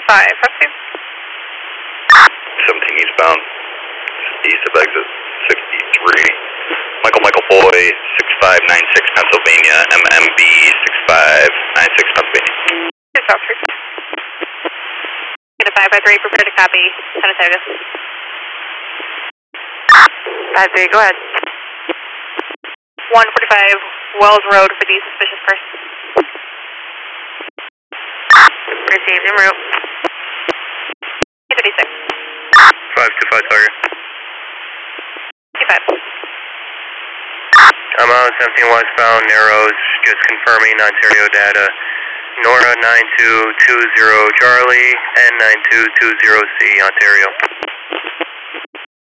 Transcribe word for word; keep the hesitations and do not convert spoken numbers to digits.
five, rescue. seventeen eastbound, east of exit sixty-three. Michael Michael Boy, six five nine six Pennsylvania, M M B six five nine six Pennsylvania. Yes, officer. Get a five by three, prepare to copy, Saratoga. five three, go ahead. one forty-five Wells Road for the suspicious person. Received en route. two fifty-six. five two five Tiger. two five. I'm on seventeen westbound, narrows, just confirming Ontario data. Nora nine two two zero Charlie, N nine two two zero C, Ontario.